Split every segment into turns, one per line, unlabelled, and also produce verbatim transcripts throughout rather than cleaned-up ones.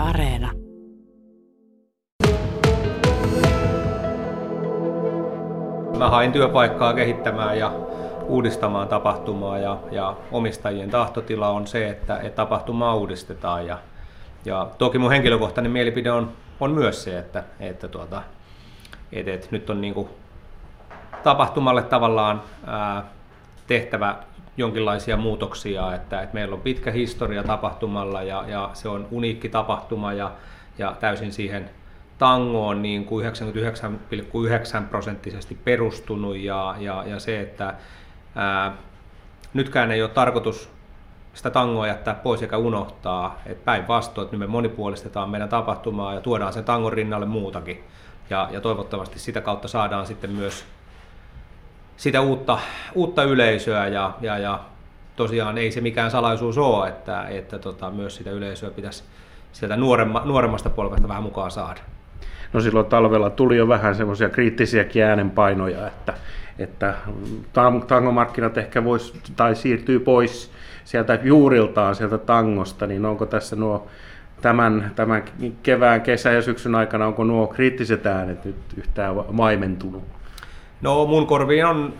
Areena.
Mä hain työpaikkaa kehittämään ja uudistamaan tapahtumaa ja, ja omistajien tahtotila on se, että, että tapahtumaa uudistetaan. Ja, ja toki mun henkilökohtainen mielipide on, on myös se, että, että, tuota, että, että nyt on niin kuin tapahtumalle tavallaan ää, tehtävä jonkinlaisia muutoksia, että, että meillä on pitkä historia tapahtumalla ja, ja se on uniikki tapahtuma ja, ja täysin siihen tangoon niin kuin yhdeksänkymmentäyhdeksän pilkku yhdeksän prosenttisesti perustunut ja, ja, ja se, että ää, nytkään ei ole tarkoitus sitä tangoa jättää pois eikä unohtaa, että päinvastoin, että nyt me monipuolistetaan meidän tapahtumaa ja tuodaan sen tangon rinnalle muutakin ja, ja toivottavasti sitä kautta saadaan sitten myös sitä uutta, uutta yleisöä ja, ja, ja tosiaan ei se mikään salaisuus ole, että, että tota, myös sitä yleisöä pitäisi sieltä nuoremma, nuoremmasta polvesta vähän mukaan saada.
No silloin talvella tuli jo vähän semmoisia kriittisiäkin äänenpainoja, että, että tangomarkkinat ehkä vois, tai siirtyy pois sieltä juuriltaan sieltä tangosta, niin onko tässä nuo tämän, tämän kevään, kesän ja syksyn aikana, onko nuo kriittiset äänet nyt yhtään maimentunut?
No mun korviin on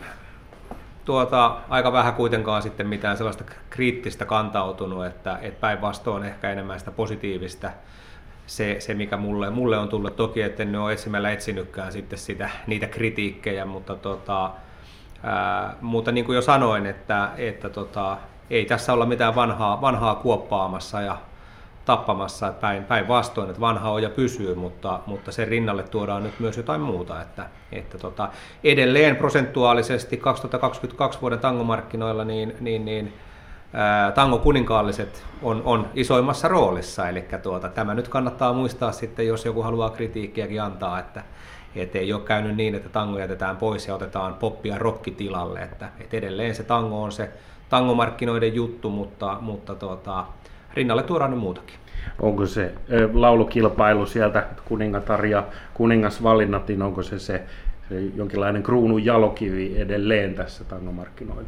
tuota, aika vähän kuitenkaan sitten mitään sellaista kriittistä kantautunut, että, että päinvastoin ehkä enemmän sitä positiivista. Se, se mikä mulle, mulle on tullut toki, että en ole etsimällä etsinytkään sitten sitä, niitä kritiikkejä, mutta, tota, ää, mutta niin kuin jo sanoin, että, että tota, ei tässä olla mitään vanhaa, vanhaa kuoppaamassa ja tappamassa, että päin, päinvastoin, että vanha on ja pysyy, mutta, mutta sen rinnalle tuodaan nyt myös jotain muuta. Että, että tota, edelleen prosentuaalisesti kaksituhattakaksikymmentäkaksi vuoden tangomarkkinoilla niin, niin, niin ää, tango kuninkaalliset on, on isoimmassa roolissa, eli tuota, tämä nyt kannattaa muistaa sitten, jos joku haluaa kritiikkiäkin antaa, että et ei ole käynyt niin, että tango jätetään pois ja otetaan poppia rockitilalle, että et edelleen se tango on se tangomarkkinoiden juttu, mutta, mutta tuota, rinnalle tuodaan nyt muutakin.
Onko se laulukilpailu sieltä kuningatar ja kuningasvalinnat, niin onko se, se, se jonkinlainen kruunun jalokivi edelleen tässä tangomarkkinoilla?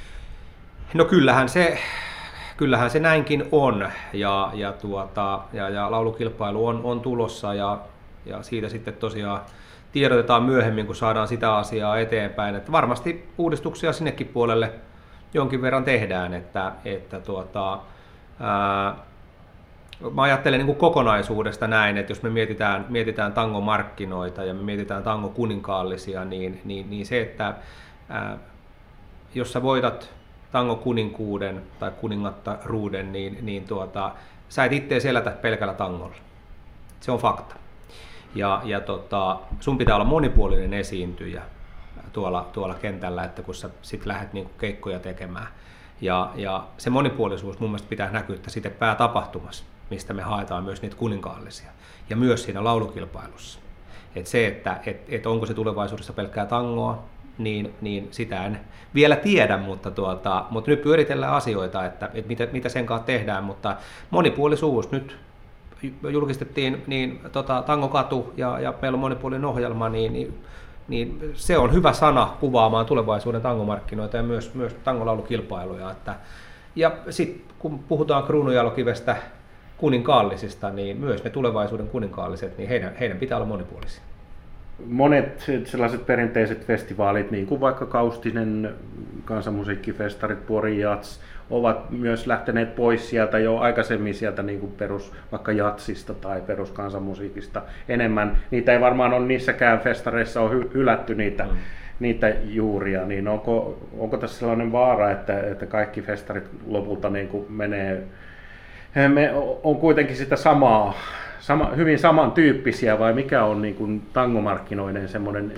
No kyllähän se, kyllähän se näinkin on ja, ja, tuota, ja, ja laulukilpailu on, on tulossa ja, ja siitä sitten tosiaan tiedotetaan myöhemmin, kun saadaan sitä asiaa eteenpäin. Että varmasti uudistuksia sinnekin puolelle jonkin verran tehdään, että, että tuota, ää, mä ajattelen niin kuin kokonaisuudesta näin, että jos me mietitään, mietitään tangomarkkinoita ja me mietitään tangokuninkaallisia, niin, niin, niin se, että ää, jos sä voitat tangokuninkuuden tai kuningattaruuden, niin, niin tuota, sä et itse selätä pelkällä tangolla. Se on fakta. Ja, ja tota, sun pitää olla monipuolinen esiintyjä tuolla, tuolla kentällä, että kun sä sit lähdet niinku keikkoja tekemään. Ja, ja se monipuolisuus mun mielestä pitää näkyä sitten päätapahtumassa, mistä me haetaan myös niitä kuninkaallisia. Ja myös siinä laulukilpailussa. Et se, että et, et onko se tulevaisuudessa pelkkää tangoa, niin, niin sitä en vielä tiedä, mutta, tuota, mutta nyt pyöritellään asioita, että, että mitä, mitä sen kanssa tehdään. Mutta monipuolisuus nyt julkistettiin niin, tota, Tangokatu ja, ja meillä on monipuolinen ohjelma, niin, niin, niin se on hyvä sana kuvaamaan tulevaisuuden tangomarkkinoita ja myös, myös tangolaulukilpailuja. Että, ja sitten kun puhutaan kruununjalokivestä kuninkaallisista, niin myös ne tulevaisuuden kuninkaalliset, niin heidän, heidän pitää olla monipuolisia.
Monet sellaiset perinteiset festivaalit, niin kuin vaikka Kaustinen, kansanmusiikkifestarit, Pori Jats, ovat myös lähteneet pois sieltä jo aikaisemmin sieltä niin kuin perus vaikka jatsista tai peruskansanmusiikista enemmän. Niitä ei varmaan ole niissäkään festareissa on hylätty niitä, mm. niitä juuria, niin onko, onko tässä sellainen vaara, että, että kaikki festarit lopulta niin kuin menee, me, on kuitenkin sitä samaa, sama, hyvin samantyyppisiä vai mikä on niin kuin tangomarkkinoiden semmoinen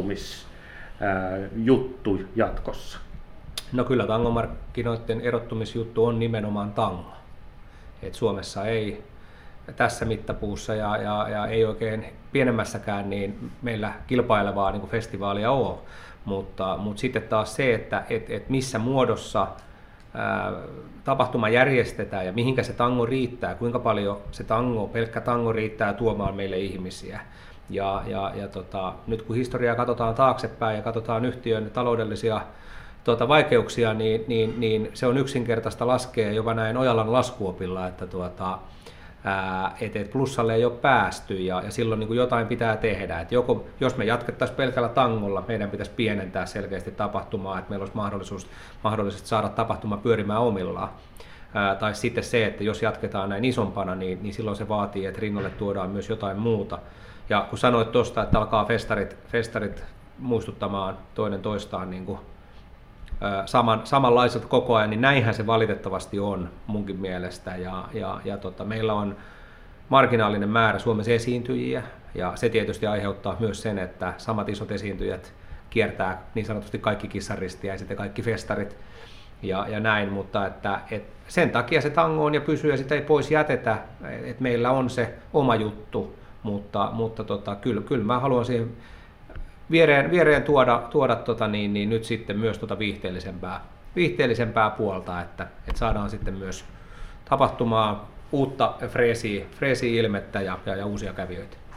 erottumisjuttu jatkossa?
No kyllä tangomarkkinoiden erottumisjuttu on nimenomaan tango. Et Suomessa ei tässä mittapuussa ja, ja, ja ei oikein pienemmässäkään niin meillä kilpailevaa niin kuin festivaalia ole, mutta, mutta sitten taas se, että et, et missä muodossa ää, tapahtuma järjestetään ja mihinkä se tango riittää, kuinka paljon se tango, pelkkä tango riittää tuomaan meille ihmisiä. Ja, ja, ja tota, nyt kun historiaa katsotaan taaksepäin ja katsotaan yhtiön taloudellisia tuota, vaikeuksia, niin, niin, niin se on yksinkertaista laskea jopa näin Ojalan laskuopilla, että tuota, että et plussalle ei ole päästy ja, ja silloin niin kuin jotain pitää tehdä. Et joko, jos me jatkettaisiin pelkällä tangolla, meidän pitäisi pienentää selkeästi tapahtumaa, että meillä olisi mahdollisuus mahdollisesti saada tapahtuma pyörimään omillaan. Ää, tai sitten se, että jos jatketaan näin isompana, niin, niin silloin se vaatii, että rinnalle tuodaan myös jotain muuta. Ja kun sanoit tuosta, että alkaa festarit, festarit muistuttamaan toinen toistaan niin kuin, ää, saman, samanlaiselta koko ajan, niin näinhän se valitettavasti on munkin mielestä. Ja, ja, ja tota, meillä on marginaalinen määrä Suomessa esiintyjiä, ja se tietysti aiheuttaa myös sen, että samat isot esiintyjät kiertää niin sanotusti kaikki kissaristiä ja sitten kaikki festarit ja, ja näin, mutta että, et sen takia se tango on ja pysyy ja sitä ei pois jätetä, että meillä on se oma juttu, mutta, mutta tota, kyllä, kyllä mä haluan siihen viereen, viereen tuoda, tuoda tota niin, niin nyt sitten myös tota viihteellisempää, viihteellisempää puolta, että, että saadaan sitten myös tapahtumaa uutta freesiä, freesiä ilmettä ja, ja, ja uusia kävijöitä.